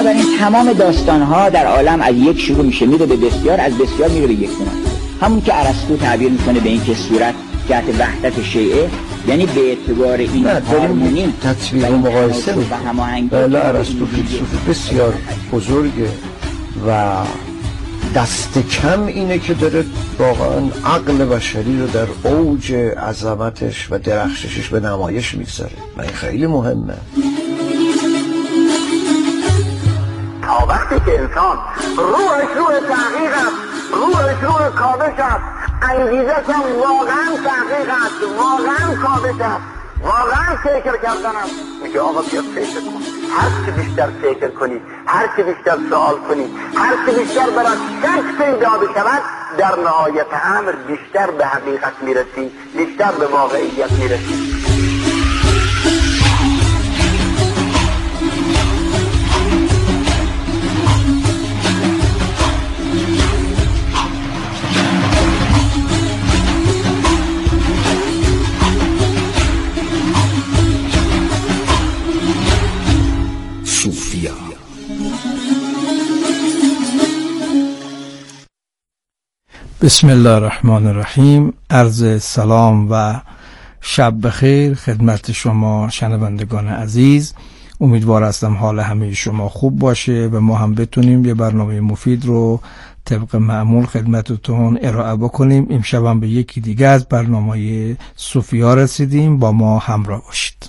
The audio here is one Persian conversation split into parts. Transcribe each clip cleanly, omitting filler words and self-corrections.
بنابراین تمام داستان‌ها در عالم از یک شروع میشه میره به بسیار، از بسیار میره به یک دونه. همون که ارسطو تعبیر میکنه به این که صورت جهت وحدت شیعه، یعنی به اعتبار این هارمونی تطبیق و مقایسه و هماهنگی. بله ارسطو فیلسوف بسیار بزرگه و دست کم اینه که داره واقعا عقل بشری رو در اوج عظمتش و درخششش به نمایش میگذاره و این خیلی مهمه. تا وقتی که انسان روح تحقیق است، روح کابش است، انگیزه هم واقعا تحقیق است، واقعا کابش است، واقعا فکر کردن است، میگه آقا بیا فکر کن. هر چی بیشتر فکر کنی، هر چی بیشتر سوال کنی، هر چی بیشتر برات شک پیدا بشود، در نهایت امر بیشتر به حقیقت میرسی، بیشتر به واقعیت میرسی. بسم الله الرحمن الرحیم. عرض سلام و شب بخیر خدمت شما شنوندگان عزیز. امیدوار هستم حال همه شما خوب باشه و ما هم بتونیم یه برنامه مفید رو طبق معمول خدمتتون ارائه بکنیم. امشب هم به یکی دیگه از برنامه صوفیا رسیدیم، با ما همراه باشید.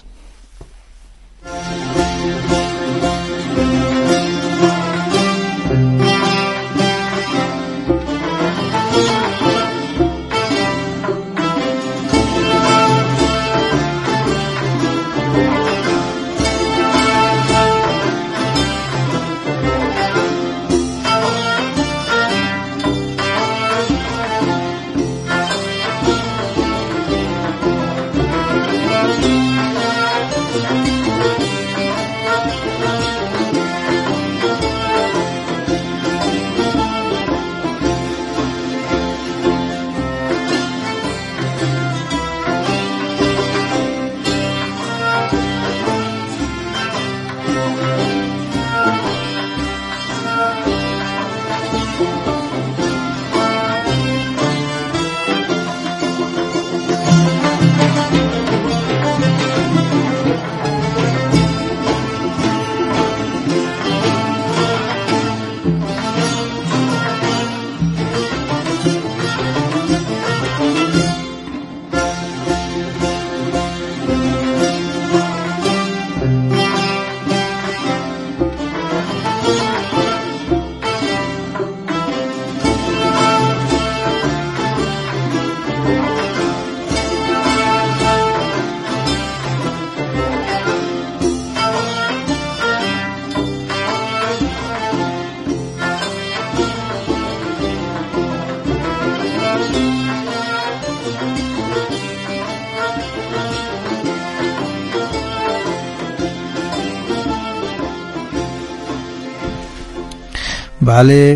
بله،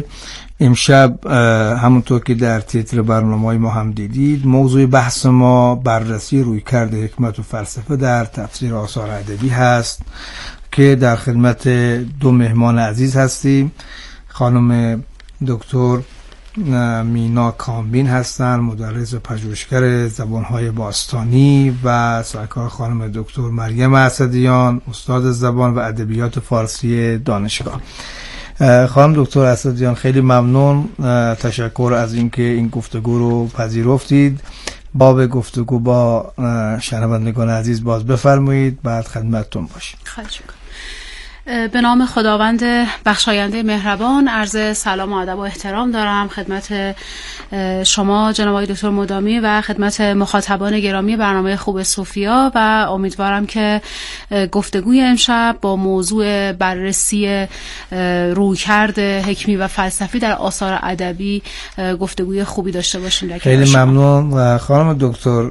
امشب همونطور که در تیتر برنامه ما هم دیدید، موضوع بحث ما بررسی رویکرد حکمت و فلسفه در تفسیر آثار ادبی هست که در خدمت دو مهمان عزیز هستیم. خانم دکتر مینا کامبین هستند، مدرس و پژوهشگر زبانهای باستانی، و سرکار خانم دکتر مریم اسدیان، استاد زبان و ادبیات فارسی دانشگاه. خانم دکتر اسدیان خیلی ممنون، تشکر از اینکه این گفتگو رو پذیرفتید. باب گفتگو با شنوندگان عزیز باز بفرمایید، بعد خدمتتون باشیم. خواهش می‌کنم. به نام خداوند بخشاینده مهربان عرض سلام و ادب و احترام دارم خدمت شما جناب آقای دکتر مدامی و خدمت مخاطبان گرامی برنامه خوب صوفیا، و امیدوارم که گفتگوی امشب با موضوع بررسی رویکرد حکمی و فلسفی در آثار ادبی گفتگوی خوبی داشته باشیم. خیلی ممنون. خانم دکتر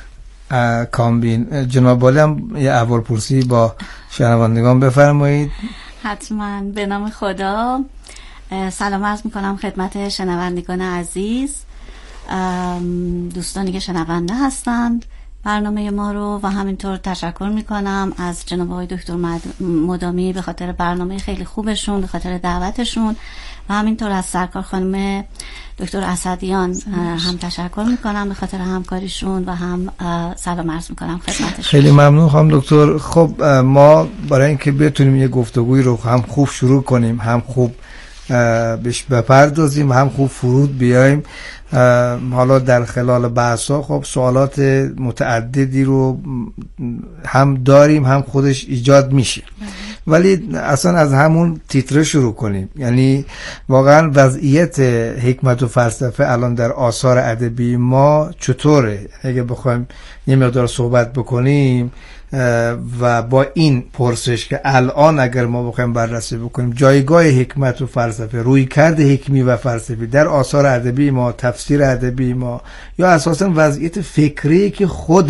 کامبین، جناب والی هم یه احوالپرسی با شنوندگان بفرمایید. حتما. به نام خدا سلام عرض میکنم خدمت شنوندگان عزیز، دوستانی که شنونده هستند برنامه ما رو و همینطور تشکر میکنم از جناب آقای دکتر مدامی به خاطر برنامه خیلی خوبشون، به خاطر دعوتشون و همینطور از سرکار خانم دکتر اسدیان هم تشکر میکنم به خاطر همکاریشون و هم سلام عرض میکنم خدمتشون. خیلی ممنون خانم دکتر. خب ما برای اینکه بتونیم یه گفتگوی رو هم خوب شروع کنیم، هم خوب بهش بپردازیم، هم خوب فرود بیایم، حالا در خلال بحثا خب سوالات متعددی رو هم داریم، هم خودش ایجاد میشه، ولی اصلا از همون تیتر شروع کنیم. یعنی واقعا وضعیت حکمت و فلسفه الان در آثار ادبی ما چطوره؟ اگه بخوایم یه مقدار صحبت بکنیم و با این پرسش که الان اگر ما بخوایم بررسی بکنیم جایگاه حکمت و فلسفه، رویکرد حکمی و فلسفی در آثار ادبی ما، تفسیر ادبی ما، یا اساسا وضعیت فکری که خود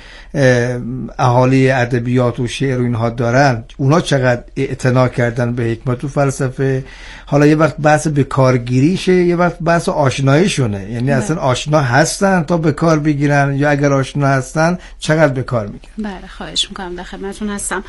اهالی ادبیات و شعر و اینها دارن، اونا چقدر اعتنا کردن به حکمت و فلسفه. حالا یه وقت بحث به کارگیریشه، یه وقت بحث آشناییشونه، یعنی اصلا آشنا هستن تا به کار بگیرن، یا اگر آشنا هستن چقدر به کار میگیرن. بله خواهش میکنم، در خدمتتون هستم.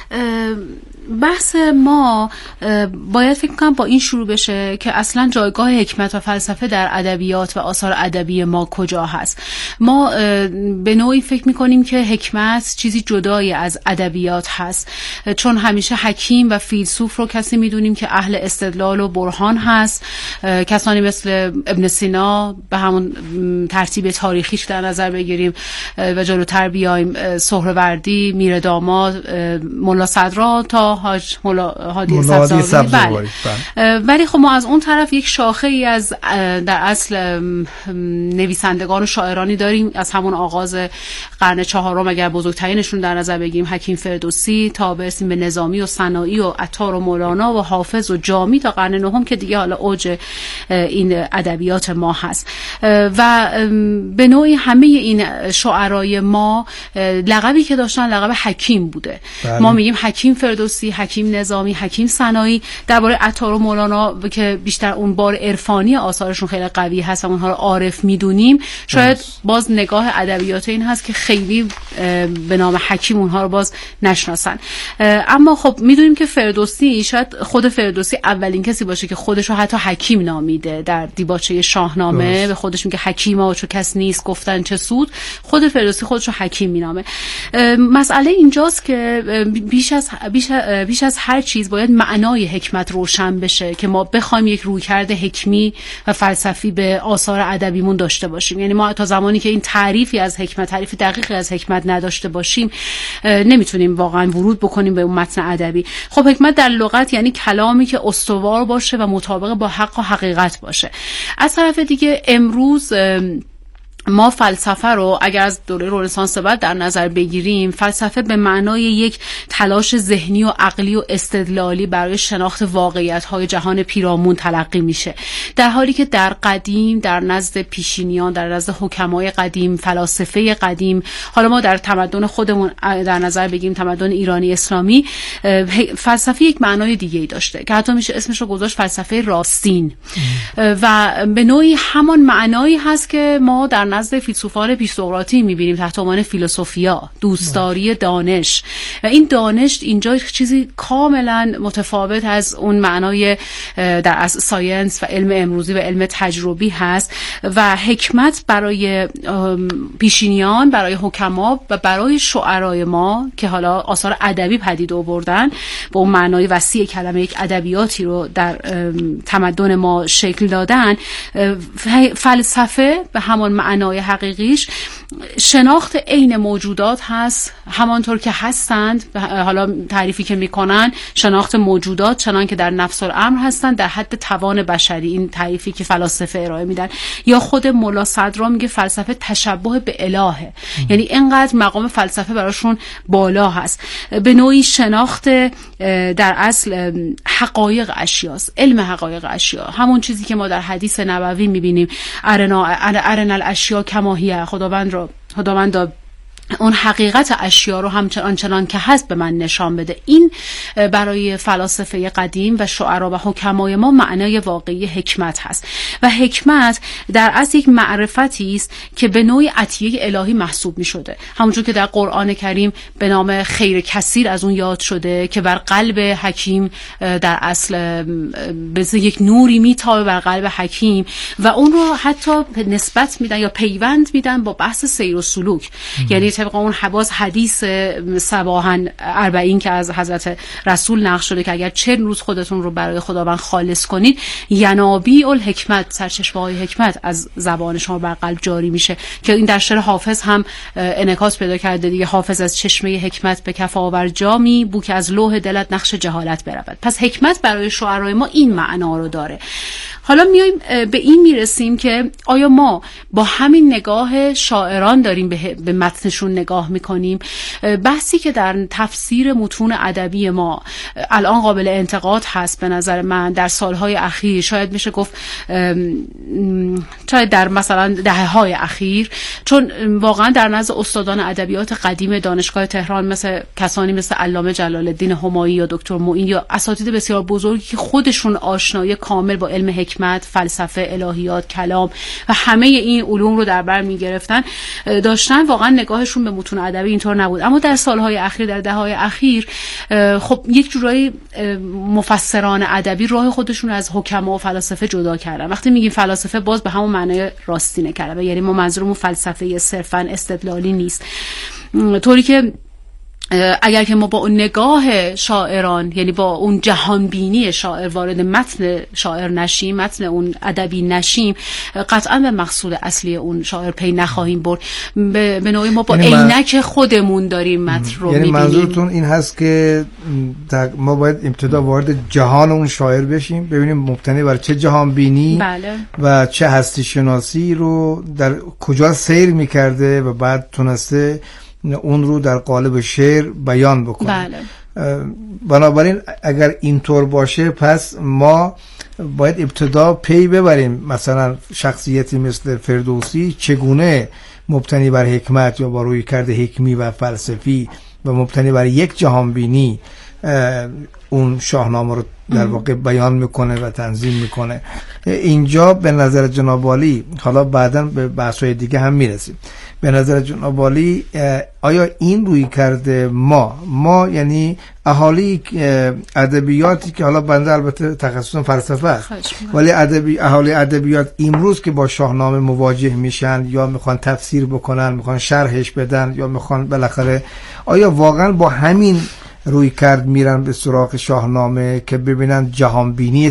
بحث ما باید فکر کنم با این شروع بشه که اصلا جایگاه حکمت و فلسفه در ادبیات و آثار ادبی ما کجا هست. ما به نوعی فکر میکنیم که حکمت چیزی جدایی از ادبیات هست، چون همیشه حکیم و فیلسوف رو کسی میدونیم که اهل استدلال و برهان هست. کسانی مثل ابن سینا به همون ترتیب تاریخیش در نظر بگیریم و جلوتر بیایم، سهروردی، میر داماد، ملا صدرا تا حاج ملا هادی سبزواری. ولی خب ما از اون طرف یک شاخه ای از در اصل نویسندگان و شاعرانی داریم از همون آغاز قرن چهارم اگر بزرگترینشون در نظر بگیریم حکیم فردوسی، تا برسیم به نظامی و سنایی و عطار و مولانا و حافظ و جامی تا قرن نهم که دیگه حالا اوج این ادبیات ما هست. و به نوعی همه این شاعرای ما لقبی که داشتن لقب حکیم بوده. بله. ما میگیم حکیم فردوسی، حکیم نظامی، حکیم سنایی. درباره عطار و مولانا که بیشتر اون بار عرفانی آثارشون خیلی قوی هست و اونها رو عارف میدونیم، شاید باز نگاه ادبیات این هست که خیلی به نام حکیم اونها رو باز نشناسن. اما خب میدونیم که فردوسی، شاید خود فردوسی اولین کسی باشه که خودش رو حتی حکیم نامیده. در دیباچه شاهنامه به خودش میگه حکیما چو کس نیست گفتن چه سود. خود فردوسی خودش رو حکیم مینامه. مسئله اینجاست که بیش از هر چیز باید معنای حکمت روشن بشه که ما بخوایم یک رویکرد حکمی و فلسفی به آثار ادبیمون داشته باشیم. یعنی ما تا زمانی که این تعریفی از حکمت، تعریف دقیقی از حکمت نداشته باشیم نمیتونیم واقعا ورود بکنیم به اون متن ادبی. خب حکمت در لغت یعنی کلامی که استوار باشه و مطابق با حق و حقیقت باشه. از طرف دیگه امروز ما فلسفه رو اگر از دوره رنسانس بعد در نظر بگیریم، فلسفه به معنای یک تلاش ذهنی و عقلی و استدلالی برای شناخت واقعیت‌های جهان پیرامون تلقی میشه، در حالی که در قدیم در نزد پیشینیان، در نزد حکمای قدیم، فلاسفه قدیم، حالا ما در تمدن خودمون در نظر بگیریم تمدن ایرانی اسلامی، فلسفه یک معنای دیگه‌ای داشته که حتی میشه اسمش رو گذاشت فلسفه راستین و به نوعی همان معنایی هست که ما در نزد فیلسوفان پیش‌سقراطی می‌بینیم تحت عنوان فیلسوفیا، دوستداری دانش. و این دانش اینجا چیزی کاملا متفاوت از اون معنای در از ساینس و علم امروزی و علم تجربی هست و حکمت برای پیشینیان، برای حکما و برای شعرای ما که حالا آثار ادبی پدید آوردن با اون معنای وسیع کلمه یک ادبیاتی رو در تمدن ما شکل دادن، فلسفه به همان معنای حقیقیش شناخت عین موجودات هست همانطور که هستند. حالا تعریفی که میکنن شناخت موجودات چنان که در نفس الامر هستند در حد توان بشری، این تعریفی که فلاسفه ارائه میدن. یا خود ملا صدرا میگه فلسفه تشبه به الهه، یعنی اینقدر مقام فلسفه براشون بالا هست. به نوعی شناخت در اصل حقایق اشیاست، علم حقایق اشیا، همون چیزی که ما در حدیث نبوی میبینیم ارنا الاشیا کما هی. خداوند اون حقیقت اشیا رو همچنان که هست به من نشان بده. این برای فلاسفه قدیم و شعرا و حکمای ما معنای واقعی حکمت هست و حکمت در اصل یک معرفتی است که به نوعی عطیه الهی محسوب می شده، همونجور که در قرآن کریم به نام خیر کثیر از اون یاد شده که بر قلب حکیم در اصل به یک نوری میتابه بر قلب حکیم و اون رو حتی نسبت میدن یا پیوند میدن با بحث سیر و سلوک. یعنی طبق اون حدیث صباحاً 40 که از حضرت رسول نقل شده که اگر 40 روز خودتون رو برای خداوند خالص کنید، ینابیع الحکمت، سرچشمه‌های حکمت از زبان شما بر قلب جاری میشه، که این در شعر حافظ هم انعکاس پیدا کرده دیگه. حافظ از چشمه حکمت به کف آور جامی، بو که از لوح دلت نقش جهالت برود. پس حکمت برای شعرای ما این معنا رو داره. حالا میایم به این میرسیم که آیا ما با همین نگاه شاعران داریم به متنشون نگاه میکنیم؟ بحثی که در تفسیر متون ادبی ما الان قابل انتقاد هست به نظر من در سالهای اخیر، شاید میشه گفت شاید در مثلا دهه‌های اخیر، چون واقعا در نزد استادان ادبیات قدیم دانشگاه تهران مثل کسانی مثل علامه جلال الدین همایی یا دکتر معین یا اساتید بسیار بزرگی که خودشون آشنایی کامل با علم حکمت، فلسفه، الهیات، کلام و همه این علوم رو در بر می‌گرفتن داشتن، واقعا نگاهشون به متون ادبی اینطور نبود. اما در سالهای اخیر، در دهه‌های اخیر، خب یک جورایی مفسران ادبی راه خودشون از حکما و فلاسفه جدا کردن. وقتی میگیم فلاسفه باز به همون معنای راستینه کلمه، یعنی ما منظورمون فلسفه صرفاً استدلالی نیست، طوری که اگر که ما با اون نگاه شاعران، یعنی با اون جهانبینی شاعر وارد متن شاعر نشیم، متن اون ادبی نشیم، قطعا به مقصود اصلی اون شاعر پی نخواهیم برد. به نوعی ما با عینک خودمون داریم متن رو میبینیم. یعنی منظورتون این هست که ما باید ابتدا وارد جهان اون شاعر بشیم، ببینیم مبتنی بر چه جهانبینی بله. و چه هستی شناسی رو در کجا سیر میکرده و بعد تونسته اون رو در قالب شعر بیان بکنه. بله. بنابراین اگر اینطور باشه پس ما باید ابتدا پی ببریم مثلا شخصیتی مثل فردوسی چگونه مبتنی بر حکمت یا با رویکرد حکمی و فلسفی و مبتنی بر یک جهانبینی اون شاهنامه رو در واقع بیان میکنه و تنظیم میکنه. اینجا به نظر جناب عالی، حالا بعداً به بحث‌های دیگه هم میرسیم، به نظر جناب عالی آیا این روی کرده ما یعنی اهالی ادبیاتی که حالا بنده البته تخصصم فلسفه است، ولی اهالی ادبیات امروز که با شاهنامه مواجه میشن یا میخوان تفسیر بکنن، میخوان شرحش بدن یا میخوان بالاخره، آیا واقعا با همین روی کرد میرن به سراغ شاهنامه که ببینن جهانبینی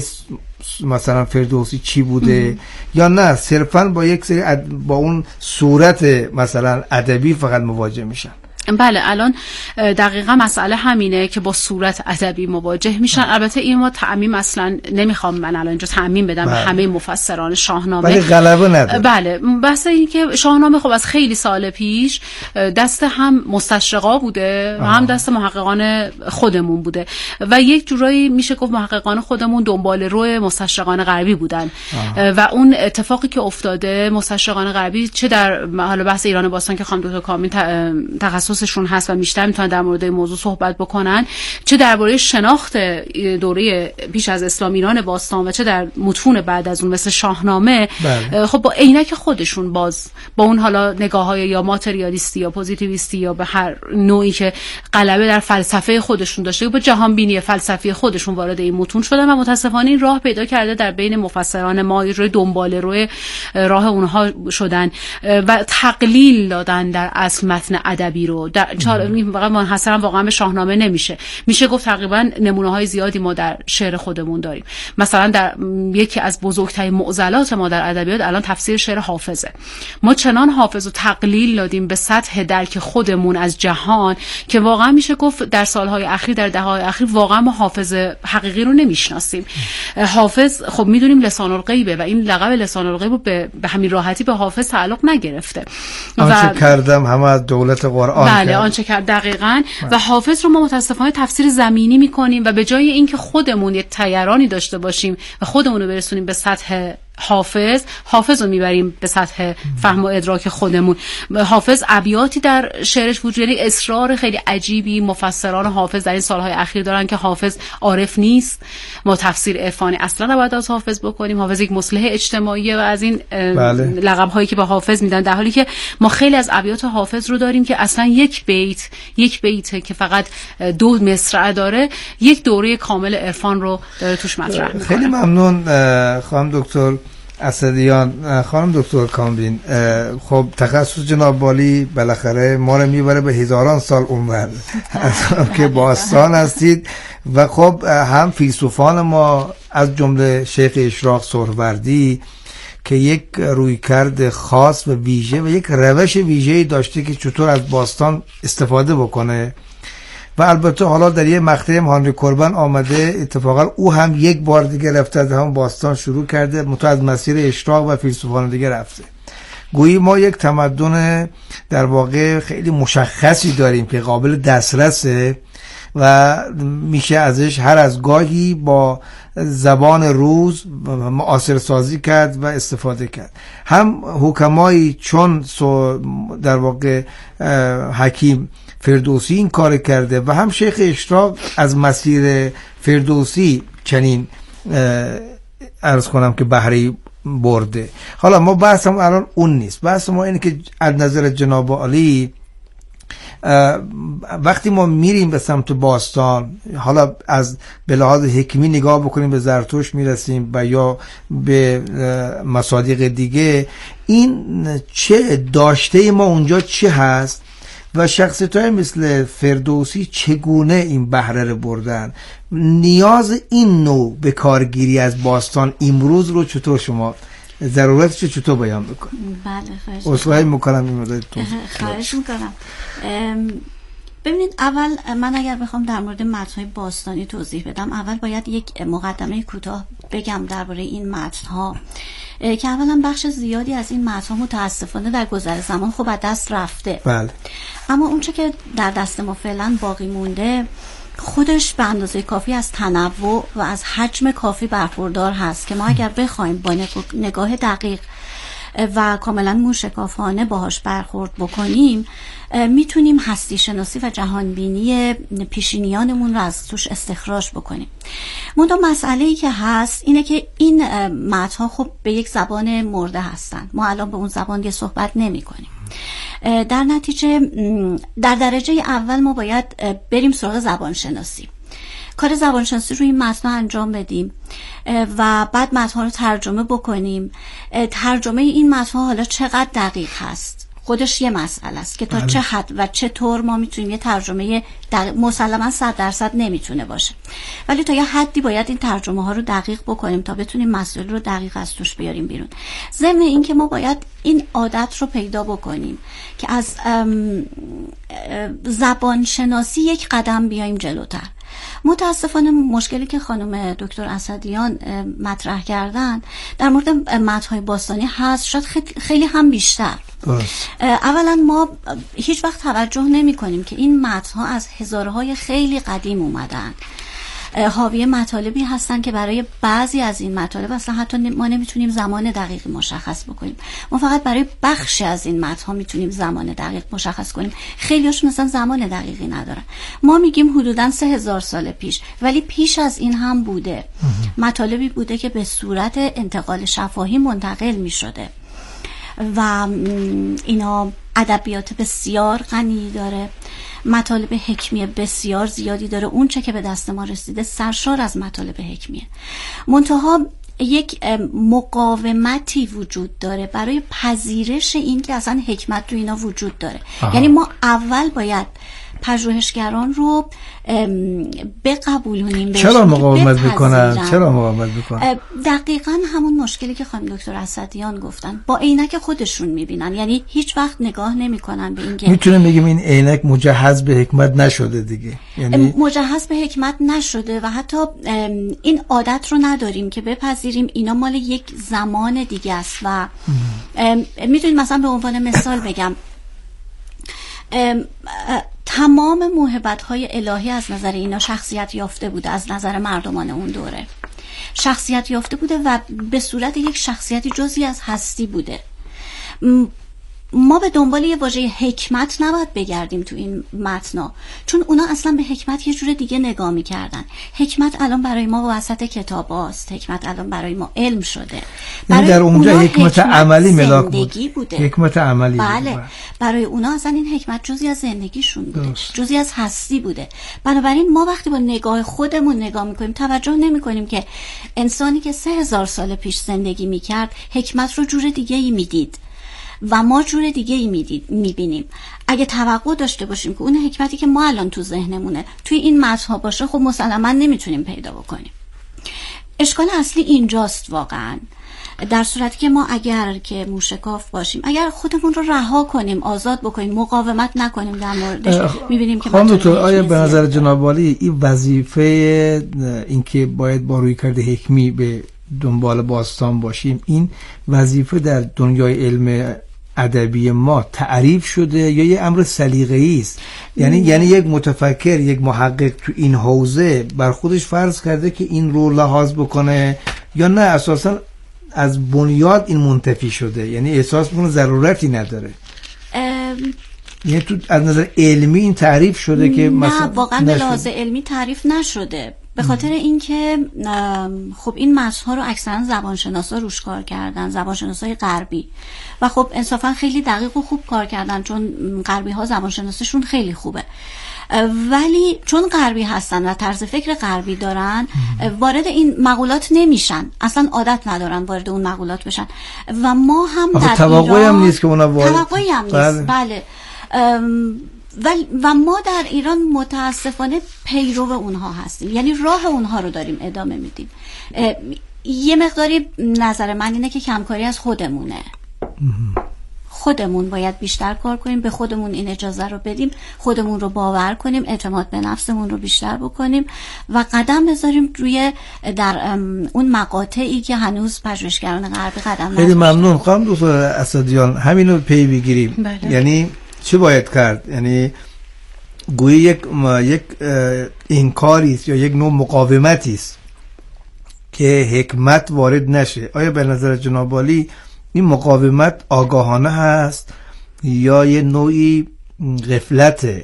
مثلا فردوسی چی بوده یا نه صرفاً با یک سری با اون صورت مثلا ادبی فقط مواجه میشن؟ بله، الان دقیقا مسئله همینه که با صورت ادبی مواجه میشن. البته این ما تعمیم اصلا نمیخوام من الان اینجا تعمیم بدم به همه مفسران شاهنامه، ولی غلبه نداره. بله، بحث این که شاهنامه خب از خیلی سال پیش دست هم مستشرقا بوده و هم دست محققان خودمون بوده و یک جورایی میشه گفت محققان خودمون دنبال روی مستشرقان غربی بودن و اون اتفاقی که افتاده مستشرقان غربی چه در حالا بحث ایران باستان که خانم دکتر کامین تخصصشون هست و بیشتر میتونن در مورد این موضوع صحبت بکنن، چه درباره شناخت دوره پیش از اسلام ایران باستان و چه در متون بعد از اون مثل شاهنامه، خب با عینک خودشون باز با اون حالا نگاه‌های یا ماتریالیستی یا پوزیتیویستی یا به هر نوعی که غلبه در فلسفه خودشون داشته با جهانبینی فلسفی خودشون وارد این متون شدن و متاسفانه این راه پیدا کرده در بین مفسران ما، روی دنبال روی راه اونها شدن و تقلیل دادن در اصل متن ادبی رو. واقعا منحصرا واقعا به شاهنامه نمیشه، میشه گفت تقریبا نمونه‌های زیادی ما در شعر خودمون داریم. مثلا در یکی از بزرگترین معضلات ما در ادبیات الان تفسیر شعر حافظه. ما چنان حافظ رو تقلیل دادیم به سطح درک خودمون از جهان که واقعا میشه گفت در سالهای اخیر، در دهه‌های اخیر واقعا ما حافظ حقیقی رو نمیشناسیم. حافظ خب میدونیم لسان الغیبه و این لقب لسان الغیب رو به همین راحتی به حافظ تعلق نگرفته. آنچه کردم همه از دولت قرآن. بله، آنچه کرد دقیقاً. و حافظ رو ما متاسفانه تفسیر زمینی میکنیم و به جای اینکه خودمون یک طیرانی داشته باشیم و خودمون رو برسونیم به سطح حافظ رو میبریم به سطح فهم و ادراک خودمون. حافظ ابیاتی در شعرش وجود، یعنی اصرار خیلی عجیبی مفسران حافظ در این سالهای اخیر دارن که حافظ عارف نیست، ما تفسیر عرفانی اصلا نباید از حافظ بکنیم، حافظ یک مصلح اجتماعیه و از این لقب هایی که به حافظ میدن، در حالی که ما خیلی از ابیات حافظ رو داریم که اصلا یک بیت که فقط 2 مصرع داره، یک دوره کامل عرفان رو داره توش مطرح میکنه. خیلی ممنون خانم دکتر اسدیان. خانم دکتر کامبین، خب تخصص جناب والی بالاخره ما رو میبره به هزاران سال اونور که باستان هستید و خب هم فیلسوفان ما از جمله شیخ اشراق سهروردی که یک رویکرد خاص و ویژه و یک روش ویژه‌ای داشته که چطور از باستان استفاده بکنه و البته حالا در یه مقطعی هانری کوربن آمده، اتفاقا او هم یک بار دیگه رفته از هم باستان شروع کرده، منتها از مسیر اشراق و فیلسوفان دیگه رفته. گویی ما یک تمدن در واقع خیلی مشخصی داریم که قابل دسترسه و میشه ازش هر از گاهی با زبان روز معاصر سازی کرد و استفاده کرد. هم حکمایی چون در واقع حکیم فردوسی این کار کرده و هم شیخ اشراق از مسیر فردوسی چنین عرض کنم که بهره برده. حالا ما بحثم الان اون نیست، بحث ما اینه که از نظر جناب عالی وقتی ما میریم به سمت باستان، حالا از به لحاظ حکمی نگاه بکنیم به زرتشت میرسیم و یا به مصادیق دیگه، این چه داشته ما اونجا چه هست و شخصیت‌های مثل فردوسی چگونه این بهره رو بردن، نیاز این نوع به کارگیری از باستان امروز رو چطور شما ضرورتش رو چطور بیان بکنید؟ بله خواهش میکنم این مورد خواهش میکنم. ببینید، اول من اگر بخوام در مورد متن‌های باستانی توضیح بدم، اول باید یک مقدمه کوتاه بگم درباره این متن‌ها که اولا بخش زیادی از این متن‌ها متاسفانه در گذر زمان خب از دست رفته. بله. اما اونچه که در دست ما فعلا باقی مونده خودش به اندازه کافی از تنوع و از حجم کافی برخوردار هست که ما اگر بخوایم با نگاه دقیق و کاملا موشکافانه باهاش برخورد بکنیم، میتونیم هستی شناسی و جهانبینی پیشینیانمون رو از توش استخراج بکنیم. منتها مسئله‌ای که هست اینه که این متن‌ها خب به یک زبان مرده هستن، ما الان به اون زبان دیگه صحبت نمی کنیم. در نتیجه در درجه اول ما باید بریم سراغ زبان شناسی، کار زبان شناسی روی این متن انجام بدیم و بعد متن رو ترجمه بکنیم. ترجمه این متن حالا چقدر دقیق هست خودش یه مسئله است که تا چه حد و چطور ما میتونیم یه ترجمه مسلما 100% نمیتونه باشه، ولی تا یه حدی باید این ترجمه ها رو دقیق بکنیم تا بتونیم مسائل رو دقیق از توش بیاریم بیرون. ضمن این که ما باید این عادت رو پیدا بکنیم که از زبان شناسی یک قدم بیایم جلوتر. متاسفانه مشکلی که خانم دکتر اسدیان مطرح کردن در مورد متن‌های باستانی هست، شاید خیلی هم بیشتر. اولا ما هیچ وقت توجه نمی کنیم که این متن‌ها از هزارهای خیلی قدیم اومدن، حاوی مطالبی هستن که برای بعضی از این مطالب اصلا حتی ما نمیتونیم زمان دقیقی مشخص بکنیم. ما فقط برای بخشی از این متن‌ها میتونیم زمان دقیق مشخص کنیم، خیلی‌هاشون مثلا زمان دقیقی ندارن. ما میگیم حدوداً 3000 سال پیش، ولی پیش از این هم بوده مطالبی بوده که به صورت انتقال شفاهی منتقل میشده و اینا ادبیات بسیار غنی داره، مطالب حکمی بسیار زیادی داره. اون چه که به دست ما رسیده سرشار از مطالب حکمیه. منتها یک مقاومتی وجود داره برای پذیرش این که اصلا حکمت تو اینا وجود داره. یعنی ما اول باید پژوهشگران رو بقبولونیم. چرا مقاومت میکنن؟ دقیقاً همون مشکلی که خانم دکتر اسدیان گفتن، با عینک خودشون میبینن، یعنی هیچ وقت نگاه نمیکنن به اینکه میتونیم بگیم این عینک مجهز به حکمت نشده دیگه، یعنی مجهز به حکمت نشده و حتی این عادت رو نداریم که بپذیریم اینا مال یک زمان دیگه است. و میتونید مثلا به عنوان مثال بگم تمام موهبت‌های الهی از نظر اینا شخصیت یافته بوده، از نظر مردمان اون دوره شخصیت یافته بوده و به صورت یک شخصیتی جزئی از هستی بوده. ما به دنبال یه واژه حکمت نباید بگردیم تو این متنا، چون اونا اصلا به حکمت یه جور دیگه نگاه می‌کردن. حکمت الان برای ما وسط کتاب هاست، حکمت الان برای ما علم شده. برای در اونجا حکمت عملی ملاک بوده. حکمت عملی بله بوده. برای اونا اصلا این حکمت جزئی از زندگیشون بوده، جزئی از هستی بوده. بنابراین ما وقتی با نگاه خودمون نگاه می‌کنیم توجه نمی‌کنیم که انسانی که 3000 سال پیش زندگی می‌کرد حکمت رو جور دیگه‌ای می‌دید و ما جور دیگه ای میبینیم. اگه توقع داشته باشیم که اون حکمتی که ما الان تو ذهنمونه توی این متن‌ها باشه، خب مسلماً نمیتونیم پیدا بکنیم. اشکال اصلی اینجاست واقعاً. در صورتی که ما اگر که موشکاف باشیم، اگر خودمون رو رها کنیم، آزاد بکنیم، مقاومت نکنیم در موردش، میبینیم که خانم دکتر آیا به نظر جناب عالی این وظیفه این که باید با رویکرد حکمی به دنبال باستان باشیم، این وظیفه در دنیای علم ادبی ما تعریف شده یا یه امر سلیقه‌ای است؟ یعنی یک متفکر، یک محقق تو این حوزه بر خودش فرض کرده که این رو لحاظ بکنه، یا نه اساسا از بنیاد این منتفی شده، یعنی احساس می‌کنه ضرورتی نداره؟ یعنی تو از نظر علمی این تعریف شده که مثلا نه، واقعا به لحاظ علمی تعریف نشده، به خاطر اینکه خب این متن‌ها رو اکثرا زبانشناسا روش کار کردن، زبانشناسای غربی، و خب انصافا خیلی دقیق و خوب کار کردن، چون غربی ها زبانشناسیشون خیلی خوبه. ولی چون غربی هستن و طرز فکر غربی دارن، وارد این مقولات نمیشن، اصلا عادت ندارن وارد اون مقولات بشن. و ما هم در توقعی هم نیست که اونا وارد، توقعی هم نیست. بله. و ما در ایران متاسفانه پیرو اونها هستیم، یعنی راه اونها رو داریم ادامه میدیم. یه مقداری نظر من اینه که کمکاری از خودمونه. خودمون باید بیشتر کار کنیم، به خودمون این اجازه رو بدیم، خودمون رو باور کنیم، اعتماد به نفسمون رو بیشتر بکنیم و قدم بذاریم روی در اون مقاطعی که هنوز پژوهشگران غربی قدم نذاشتن. خیلی ممنون خانم دکتر اسدیان، همینو پی بگیریم. بله. یعنی چه باید کرد؟ یعنی گویی یک انکاری است یا یک نوع مقاومتی است که حکمت وارد نشه. آیا به نظر جناب عالی این مقاومت آگاهانه هست یا یه نوعی غفلته؟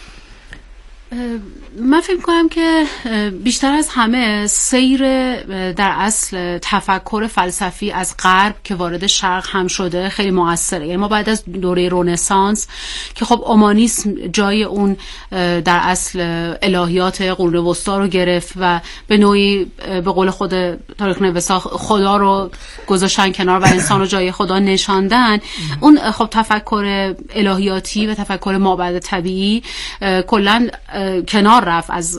من فکر کنم که بیشتر از همه سیر در اصل تفکر فلسفی از غرب که وارد شرق هم شده خیلی مؤثره. یعنی ما بعد از دوره رنسانس که خب اومانیسم جای اون در اصل الهیات قرون وسطا رو گرفت و به نوعی به قول خود تاریخ نویسا خدا رو گذاشتن کنار و انسان رو جای خدا نشاندن، اون خب تفکر الهیاتی و تفکر مابعد طبیعی کلاً کنار رفت از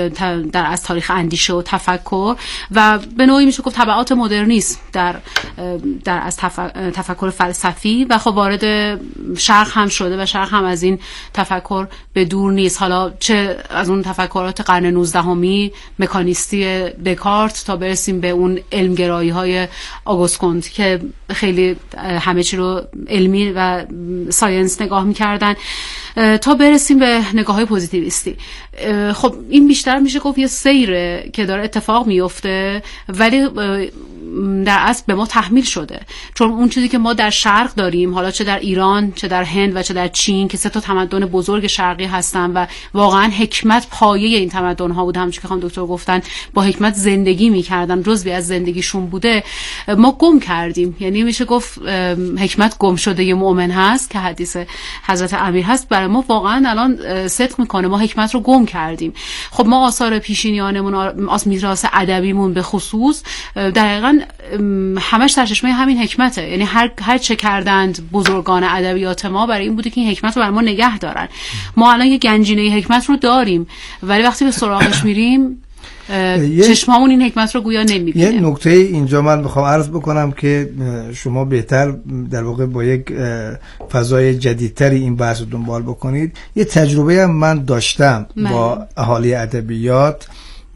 تاریخ اندیشه و تفکر و به نوعی میشه گفت تبعات مدرنیسم در از تفکر فلسفی و خب وارد شرق هم شده و شرق هم از این تفکر به دور نیست. حالا چه از اون تفکرات قرن 19 مکانیستی دکارت تا برسیم به اون علمگرایی های آگوست کونت که خیلی همه چی رو علمی و ساینس نگاه میکردن، تا برسیم به نگاه های پوزیتیویستی. خب این بیشتر میشه گفت یه سیره که داره اتفاق میفته، ولی در اصل به ما تحمیل شده، چون اون چیزی که ما در شرق داریم، حالا چه در ایران، چه در هند و چه در چین که 3 تمدن بزرگ شرقی هستن و واقعا حکمت پایه این تمدن ها بود، همونجوری که خانم دکتر گفتن با حکمت زندگی میکردن، جزئی از زندگیشون بوده، ما گم کردیم. یعنی میشه گفت حکمت گم شده یه مؤمن هست که حدیث حضرت امیر هست، برای ما واقعا الان صدق میکنه، ما حکمت رو گم کردیم. خب ما آثار پیشینیانمون، میراث ادبیمون به خصوص دقیقاً همش سرچشمه همین حکمته. یعنی هر چه کردند بزرگان ادبیات ما برای این بوده که این حکمت رو برای ما نگه دارن. ما الان یه گنجینه حکمت رو داریم، ولی وقتی به سراغش میریم چشمامون این حکمت رو گویا نمیبینه. یه نکته اینجا من میخوام عرض بکنم که شما بهتر در واقع با یک فضای جدیدتری این بحث رو دنبال بکنید. یه تجربه هم من داشتم با اهالی ادبیات،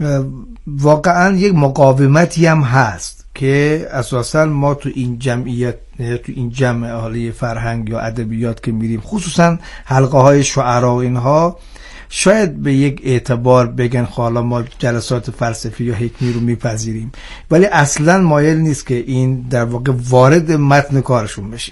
واقعا یک مقاومتی هم هست که اساسا ما تو این جمعیت، تو این جمع اهالی فرهنگ یا ادبیات که میریم، خصوصا حلقه های شعرا و اینها، شاید به یک اعتبار بگن حالا ما جلسات فلسفی یا حکمی رو میپذیریم، ولی اصلا مایل نیست که این در واقع وارد متن کارشون بشه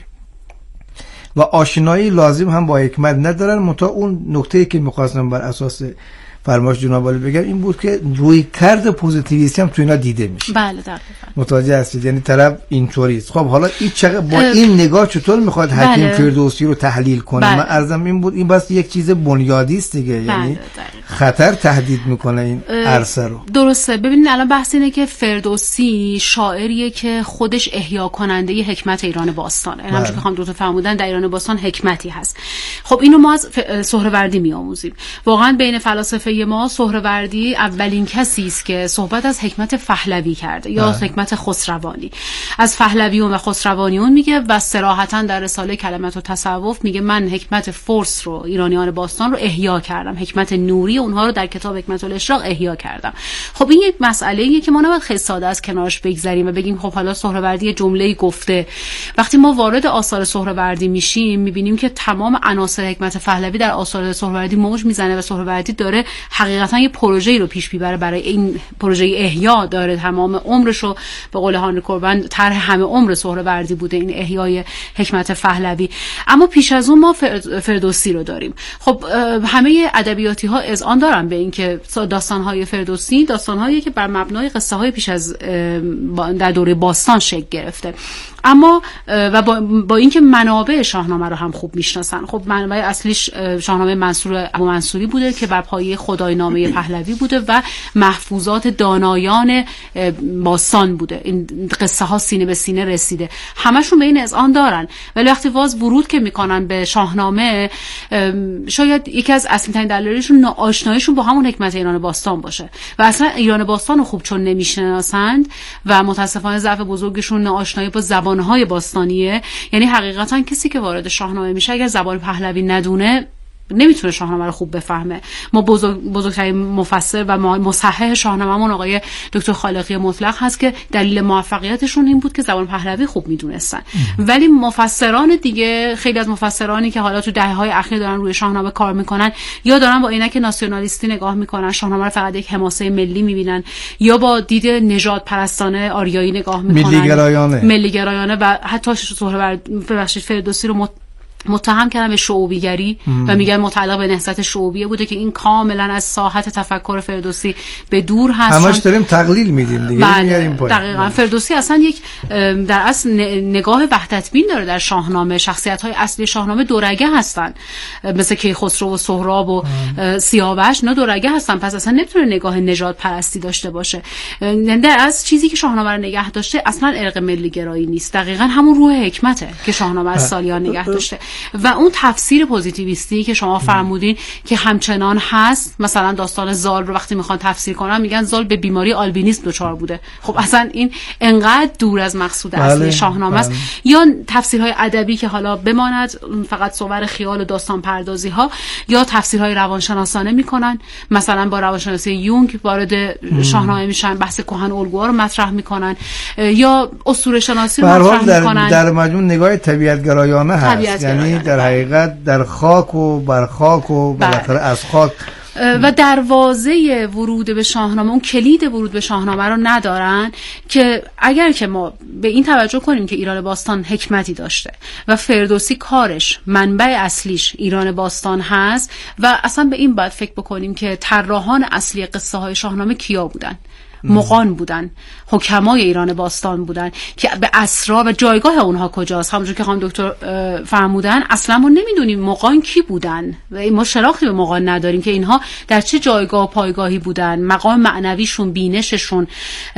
و آشنایی لازم هم با حکمت ندارن. منتها اون نکته‌ای که می‌خواستم بر اساس فرمایش جناب عالی بگم این بود که رویکرد پوزیتیویستی هم تو اینا دیده میشه. بله دقیقاً. متوجه هستید؟ یعنی طرف اینطوری است. خب حالا این چقدر با این نگاه چطور میخواد حکیم فردوسی رو تحلیل کنه؟ من عرضم این بود این بس یک چیز بنیادی است دیگه، یعنی خطر تهدید میکنه این عرصه رو. درسته. ببینید الان بحث اینه که فردوسی شاعریه که خودش احیا کننده ی حکمت ایران باستانه. همونجوری که خانم دکتر فرمودن در ایران باستان حکمتی هست. خب اینو ما از سهروردی میآموزیم. واقعا بین فلاسفه ما سهروردی اولین کسی است که صحبت از حکمت پهلوی کرده یا حکمت خسروانی. از پهلویون و خسروانیون میگه و صراحتا در رساله کلمت و تصوف میگه من حکمت فرس رو ایرانیان باستان رو احیا کردم، حکمت نوری اونها رو در کتاب حکمت الاشراق احیا کردم. خب این یک مسئله‌ایه که ما نباید خیلی ساده از کنارش بگذریم و بگیم خب حالا سهروردی جمله‌ای گفته. وقتی ما وارد آثار سهروردی میشیم میبینیم که تمام عناصر حکمت پهلوی در آثار سهروردی موج میزنه و سهروردی داره حقیقتا یه پروژه‌ای رو پیش میبره. برای این پروژه احیا داره تمام عمرش رو به قول هانری کوربن طرح همه عمر سهروردی بوده این احیای حکمت پهلوی. اما پیش از اون ما فردوسی رو داریم. خب همه ادبیاتی ها اذعان دارن به این که داستان‌های فردوسی داستان‌هایی که بر مبنای قصه‌های پیش از در دوره باستان شکل گرفته. اما و با اینکه منابع شاهنامه رو هم خوب میشناسن. خب منبع اصلیش شاهنامه منصور ابو منصوری بوده که بر پایه خداینامه پهلوی بوده و محفوظات دانایان باستان بوده. این قصه ها سینه به سینه رسیده. همشون به این اذعان دارن، ولی وقتی ورود که میکنن به شاهنامه شاید یکی از اصلی‌ترین دلایلشون ناآشناییشون با همون حکمت ایران باستان باشه و اصلا ایران باستان رو خوب چون نمیشناسند و متاسفانه ضعف بزرگشون ناآشنایی با زبانهای باستانیه. یعنی حقیقتا کسی که وارد شاهنامه میشه اگر زبان پهلوی ندونه نمیتونه شاهنامه رو خوب بفهمه. ما بزرگترین مفسر و مصحح شاهنامه‌مون آقای دکتر خالقی مطلق هست که دلیل موفقیتشون این بود که زبان پهلوی خوب میدونستن. ولی مفسران دیگه، خیلی از مفسرانی که حالا تو دهه‌های اخیر دارن روی شاهنامه کار میکنن یا دارن با عینک ناسیونالیستی نگاه میکنن، شاهنامه رو فقط یک حماسه ملی میبینن یا با دید نژاد پرستانه آریایی نگاه میکنن، ملی گرایانه و حتی فردوسی رو متهم کردن به شعوبیگری و میگن متعلق به نهضت شعوبیه بوده که این کاملا از ساحت تفکر فردوسی به دور هست. همش داریم تقلیل میدیم دیگه. میاریم پایین. دقیقاً. فردوسی اصلا یک در اصل نگاه وحدت بین داره در شاهنامه. شخصیت‌های اصلی شاهنامه دورگه هستن، مثل کیخسرو و سهراب و سیاوش، اینا دورگه هستن، پس اصلا نمیتونه نگاه نژاد پرستی داشته باشه. در اصل چیزی که شاهنامه رو نگه داشته اصلا ارق ملی گرایی نیست، دقیقاً همون روح حکمته که شاهنامه از سالیان نگه داشته. و اون تفسیر پوزیتیویستی که شما فرمودین که همچنان هست، مثلا داستان زال رو وقتی میخوان تفسیر کنن میگن زال به بیماری آلبینیسم دچار بوده. خب اصلا این انقدر دور از مقصود اصلی شاهنامه است. یا تفسیرهای ادبی که حالا بماند فقط صور خیال و داستان پردازی ها، یا تفسیرهای روانشناسانه میکنن، مثلا با روانشناسی یونگ وارد شاهنامه میشن، بحث کهن الگوها رو مطرح میکنن، یا اسطوره شناسی رو مطرح میکنن. در مجموع نگاه طبیعت گرایانه هست، یعنی در حقیقت در خاک و بر خاک و بالاخره از خاک و دروازه ورود به شاهنامه، اون کلید ورود به شاهنامه رو ندارن. که اگر که ما به این توجه کنیم که ایران باستان حکمتی داشته و فردوسی کارش منبع اصلیش ایران باستان هست و اصلا به این باید فکر بکنیم که طراحان اصلی قصه های شاهنامه کیا بودن؟ مغان بودن، حکمای ایران باستان بودن که به اسرار و جایگاه اونها کجاست. همونجور که خانم دکتر فرمودن اصلا ما نمیدونیم مغان کی بودن و ما شناختی به مغان نداریم که اینها در چه جایگاه و پایگاهی بودن، مقام معنویشون، بینششون،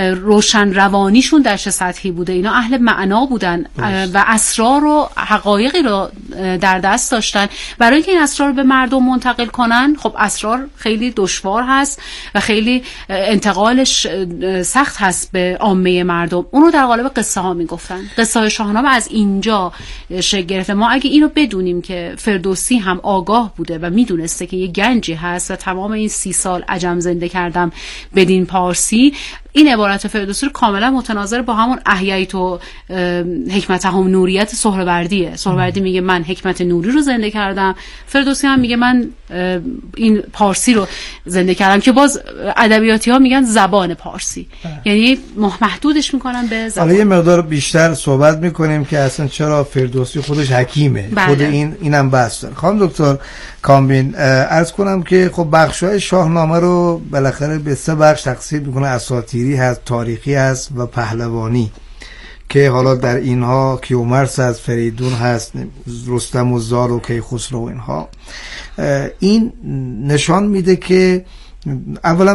روشن روانیشون در چه سطحی بوده. اینا اهل معنا بودن و اسرار و حقایقی رو در دست داشتن. برای اینکه این اسرار رو به مردم منتقل کنن، خب اسرار خیلی دشوار هست و خیلی انتقالش سخت هست به عامه مردم. اونو در قالب قصه ها میگفتن. قصه های شاهنامه از اینجا شکل گرفته. ما اگه اینو بدونیم که فردوسی هم آگاه بوده و میدونسته که یه گنجی هست و تمام این 30 سال عجم زنده کردم بدین پارسی، این عبارت فردوسی رو کاملا متناظر با همون احییت و حکمتهم نوریت سهروردیه. سهروردی میگه من حکمت نوری رو زنده کردم، فردوسی هم میگه من این پارسی رو زنده کردم، که باز ادبیاتی ها میگن زبان پارسی، یعنی محدودش میکنن به زبان. حالا یه مقدار بیشتر صحبت میکنیم که اصلا چرا فردوسی خودش حکیمه. خود اینم بحث داره. خانم دکتر کامبین، عرض کنم که خب بخشای شاهنامه رو بالاخره به 3 بخش تقسیم میکنه: اساطیری هست، تاریخی هست و پهلوانی، که حالا در اینها کیومرث هست، فریدون هست، رستم و زال و کیخسرو و اینها. این نشان میده که اولا